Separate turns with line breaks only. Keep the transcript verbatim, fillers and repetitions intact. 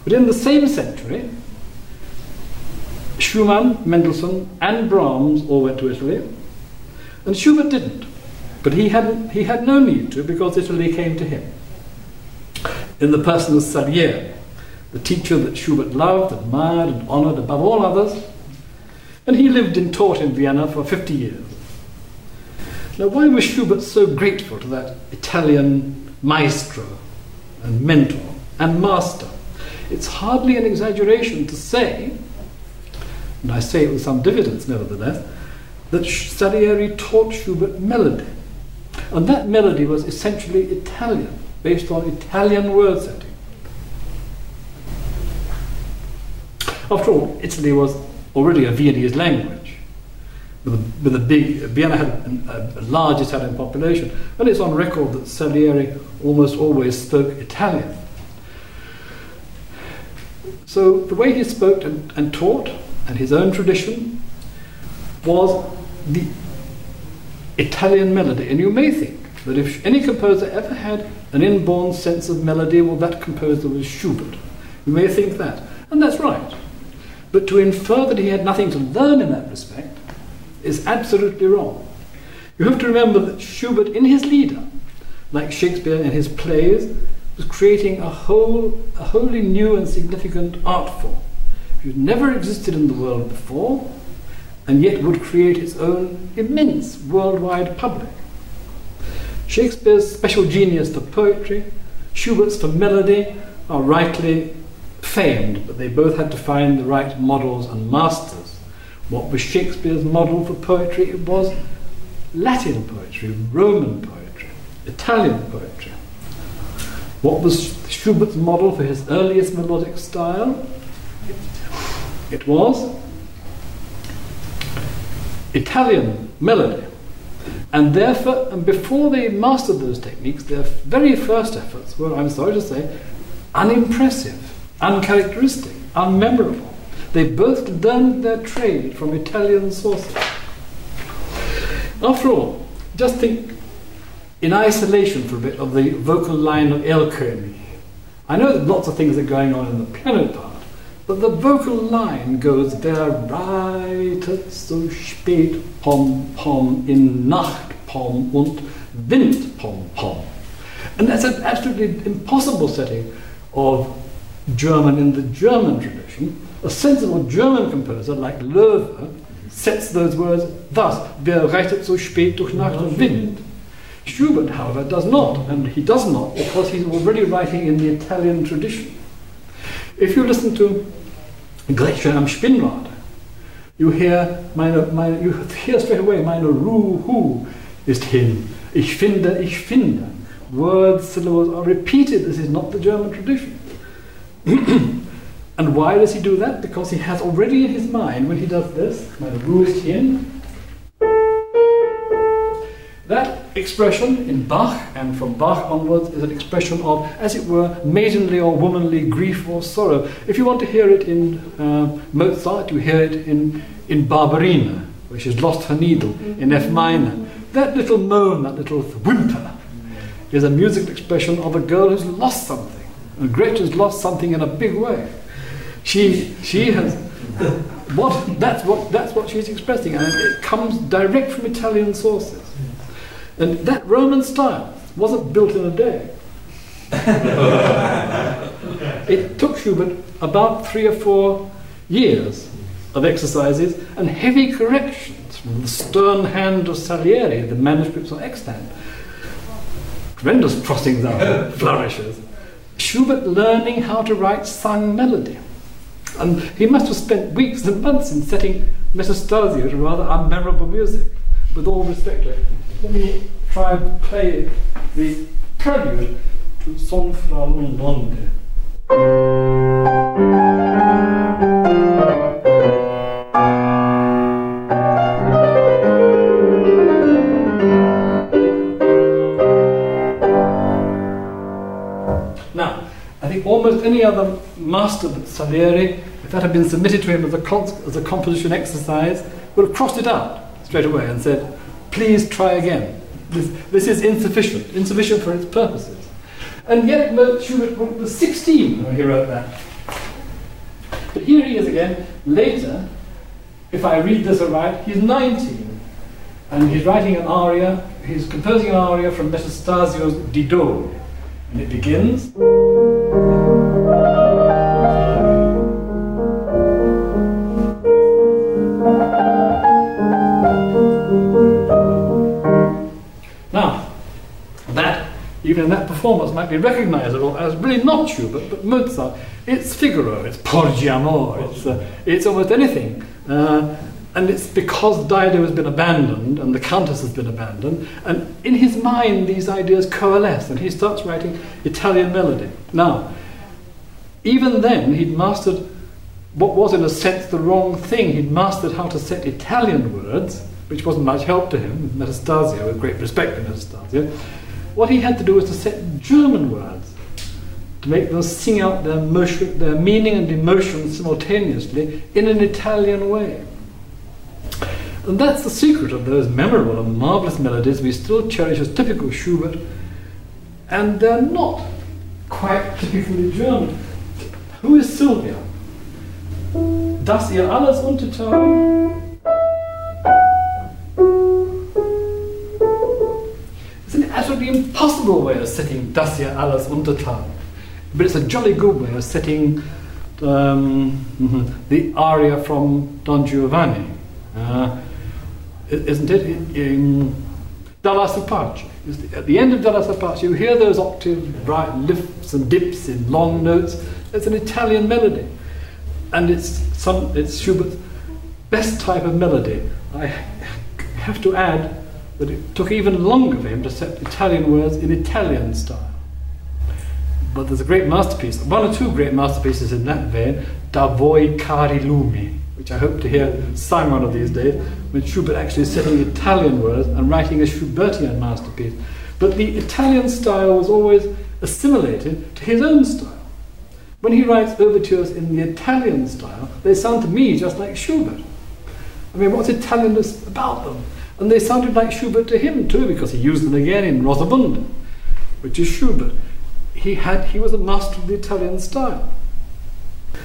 But in the same century, Schumann, Mendelssohn, and Brahms all went to Italy, and Schubert didn't. But he hadn't, he had no need to, because Italy came to him in the person of Salieri, the teacher that Schubert loved, admired, and honored above all others. And he lived and taught in Vienna for fifty years. Now, why was Schubert so grateful to that Italian maestro and mentor and master? It's hardly an exaggeration to say, and I say it with some diffidence nevertheless, that Salieri taught Schubert melody. And that melody was essentially Italian, based on Italian word setting. After all, Italy was already a Viennese language, with a, with a big, Vienna had a, a large Italian population, and it's on record that Salieri almost always spoke Italian. So the way he spoke and, and taught, and his own tradition, was the Italian melody. And you may think that if any composer ever had an inborn sense of melody, well, that composer was Schubert. You may think that, and that's right. But to infer that he had nothing to learn in that respect is absolutely wrong. You have to remember that Schubert, in his Lieder, like Shakespeare in his plays, was creating a whole, a wholly new and significant art form. It had never existed in the world before, and yet would create its own immense worldwide public. Shakespeare's special genius for poetry, Schubert's for melody, are rightly famed, but they both had to find the right models and masters. What was Shakespeare's model for poetry? It was Latin poetry, Roman poetry, Italian poetry. What was Schubert's model for his earliest melodic style? It was Italian melody. And therefore, and before they mastered those techniques, their very first efforts were, I'm sorry to say, unimpressive, uncharacteristic, unmemorable. They both learned their trade from Italian sources. After all, just think in isolation for a bit of the vocal line of El König. I know that lots of things are going on in the piano part, but the vocal line goes, Wer reitet so spät pom pom in Nacht pom und Wind pom pom. And that's an absolutely impossible setting of German in the German tradition. A sensible German composer like Loewe sets those words thus, Wer reitet so spät durch Nacht und Wind. Schubert, however, does not, and he does not because he's already writing in the Italian tradition. If you listen to Gletscher am Spinnrad, you hear, meine, meine, you hear straight away, meine Ruhe ist hin, ich finde, ich finde. Words, syllables are repeated. This is not the German tradition. And why does he do that? Because he has already in his mind, when he does this, meine Ruhe ist hin, that expression in Bach, and from Bach onwards, is an expression of, as it were, maidenly or womanly grief or sorrow. If you want to hear it in uh, Mozart, you hear it in, in Barberina, where she's lost her needle, in F minor. That little moan, that little whimper, is a musical expression of a girl who's lost something. And Gretchen's lost something in a big way. She, she has... what, that's, what, that's what she's expressing, and it comes direct from Italian sources. And that Roman style wasn't built in a day. It took Schubert about three or four years of exercises and heavy corrections from the stern hand of Salieri. The manuscripts are extant. Tremendous crossings out, flourishes. Schubert learning how to write sung melody. And he must have spent weeks and months in setting Metastasio to rather unmemorable music. With all respect to it, let me try and play the prelude to Son fra l'Onde. Now, I think almost any other master but Salieri, if that had been submitted to him as a, as a composition exercise, would have crossed it out straight away and said, please try again. This, this is insufficient, insufficient for its purposes. And yet Schubert was sixteen when he wrote that. But here he is again, later, if I read this aright, he's nineteen, and he's writing an aria, he's composing an aria from Metastasio's Didone, and it begins. Now, that, even in that performance, might be recognizable as really not Schubert, but Mozart. It's Figaro, it's Porgi Amor, it's, uh, it's almost anything. Uh, and it's because Dido has been abandoned and the Countess has been abandoned, and in his mind these ideas coalesce and he starts writing Italian melody. Now, even then he'd mastered what was in a sense the wrong thing. He'd mastered how to set Italian words, which wasn't much help to him, Metastasio, with great respect to Metastasio. What he had to do was to set German words, to make them sing out their, motion, their meaning and emotion simultaneously in an Italian way. And that's the secret of those memorable and marvellous melodies we still cherish as typical Schubert, and they're not quite typically German. Who is Sylvia? Das ihr alles untertan? It's an absolutely impossible way of setting Das ihr alles untertan, but it's a jolly good way of setting um, the aria from Don Giovanni. Uh, isn't it? In, in Dalla su Pace. At the end of Dalla su Pace, you hear those octave bright lifts and dips in long notes. It's an Italian melody, and it's some it's Schubert's best type of melody. I have to add that it took even longer for him to set Italian words in Italian style. But there's a great masterpiece, one or two great masterpieces in that vein, Da voi cari lumi, which I hope to hear sung one of these days, when Schubert actually is setting Italian words and writing a Schubertian masterpiece. But the Italian style was always assimilated to his own style. When he writes overtures in the Italian style, they sound to me just like Schubert. I mean, what's Italianness about them? And they sounded like Schubert to him too, because he used them again in Rosamunde, which is Schubert. He had, he was a master of the Italian style.